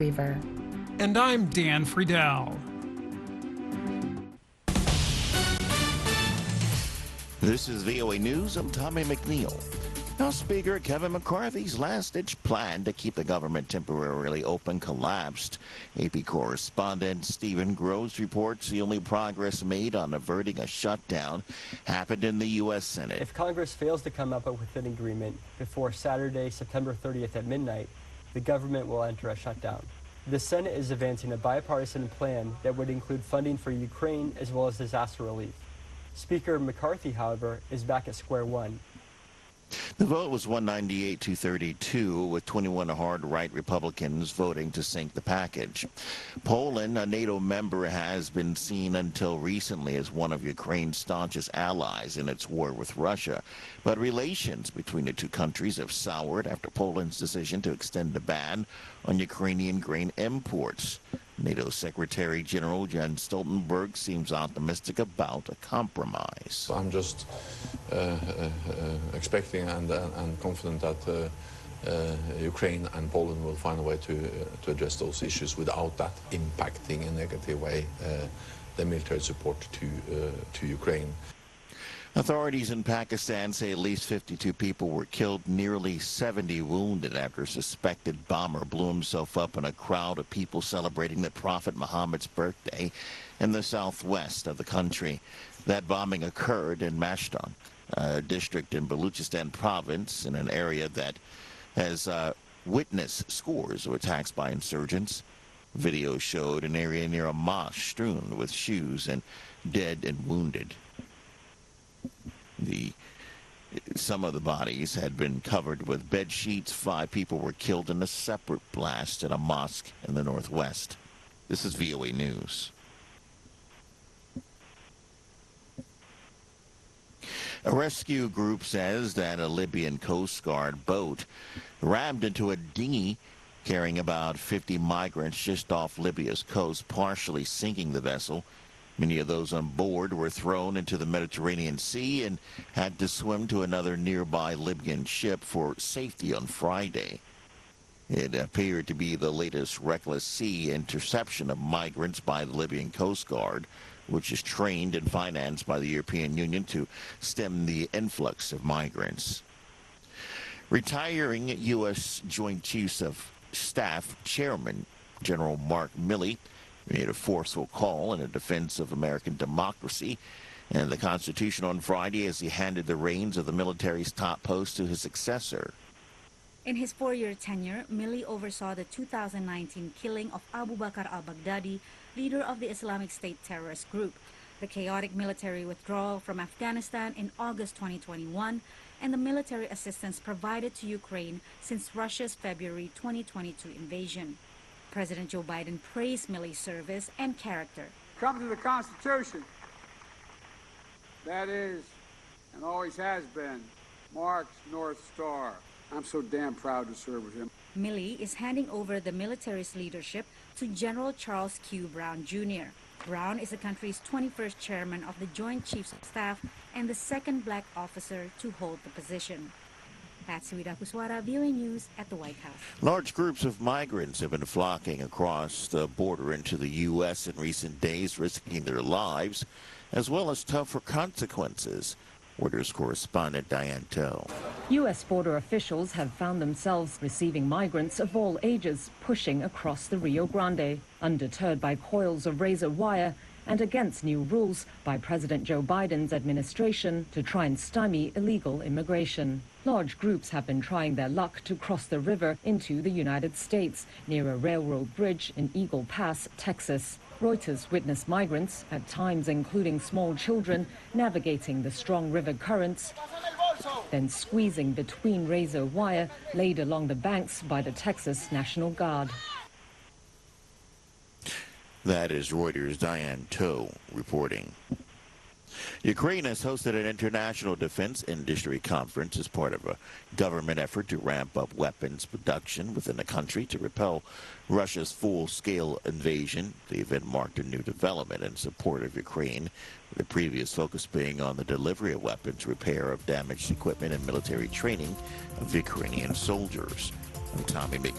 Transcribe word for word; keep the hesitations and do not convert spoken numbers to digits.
Weaver. And I'm Dan Friedel. This is V O A News. I'm Tommy McNeil. House Speaker Kevin McCarthy's last-ditch plan to keep the government temporarily open collapsed. A P correspondent Stephen Groves reports the only progress made on averting a shutdown happened in the U S Senate. If Congress fails to come up with an agreement before Saturday, September thirtieth at midnight, the government will enter a shutdown. The Senate is advancing a bipartisan plan that would include funding for Ukraine as well as disaster relief. Speaker McCarthy, however, is back at square one. The vote was one ninety-eight to thirty-two, with twenty-one hard-right Republicans voting to sink the package. Poland, a NATO member, has been seen until recently as one of Ukraine's staunchest allies in its war with Russia. But relations between the two countries have soured after Poland's decision to extend the ban on Ukrainian grain imports. NATO Secretary General Jens Stoltenberg seems optimistic about a compromise. I'm just uh, uh, uh, expecting and, uh, and confident that uh, uh, Ukraine and Poland will find a way to, uh, to address those issues without that impacting in a negative way uh, the military support to, uh, to Ukraine. Authorities in Pakistan say at least fifty-two people were killed, nearly seventy wounded after a suspected bomber blew himself up in a crowd of people celebrating the Prophet Muhammad's birthday in the southwest of the country. That bombing occurred in Mashtan, a district in Baluchistan province, in an area that has uh, witnessed scores of attacks by insurgents. Video showed an area near a mosque strewn with shoes and dead and wounded. The, some of the bodies had been covered with bed sheets. Five people were killed in a separate blast at a mosque in the northwest. This is V O A News. A rescue group says that a Libyan Coast Guard boat rammed into a dinghy carrying about fifty migrants just off Libya's coast, partially sinking the vessel. Many of those on board were thrown into the Mediterranean Sea and had to swim to another nearby Libyan ship for safety on Friday. It appeared to be the latest reckless sea interception of migrants by the Libyan Coast Guard, which is trained and financed by the European Union to stem the influx of migrants. Retiring U S Joint Chiefs of Staff Chairman General Mark Milley made a forceful call in a defense of American democracy and the Constitution on Friday as he handed the reins of the military's top post to his successor. In his four-year tenure, Milley oversaw the two thousand nineteen killing of Abu Bakr al-Baghdadi, leader of the Islamic State terrorist group, the chaotic military withdrawal from Afghanistan in August twenty twenty-one, and the military assistance provided to Ukraine since Russia's February twenty twenty-two invasion. President Joe Biden praised Milley's service and character. Come to the Constitution. That is, and always has been, Mark's North Star. I'm so damn proud to serve with him. Milley is handing over the military's leadership to General Charles Q. Brown Junior Brown is the country's twenty-first chairman of the Joint Chiefs of Staff and the second black officer to hold the position. Patsy Widakuswara, V O A News at the White House. Large groups of migrants have been flocking across the border into the U S in recent days, risking their lives, as well as tougher consequences. Reuters correspondent Diane Toe. U S border officials have found themselves receiving migrants of all ages pushing across the Rio Grande, undeterred by coils of razor wire and against new rules by President Joe Biden's administration to try and stymie illegal immigration. Large groups have been trying their luck to cross the river into the United States near a railroad bridge in Eagle Pass, Texas. Reuters witnessed migrants, at times including small children, navigating the strong river currents, then squeezing between razor wire laid along the banks by the Texas National Guard. That is Reuters' Diane Toe reporting. Ukraine has hosted an international defense industry conference as part of a government effort to ramp up weapons production within the country to repel Russia's full-scale invasion. The event marked a new development in support of Ukraine, with the previous focus being on the delivery of weapons, repair of damaged equipment, and military training of Ukrainian soldiers. I'm Tommy McNeil.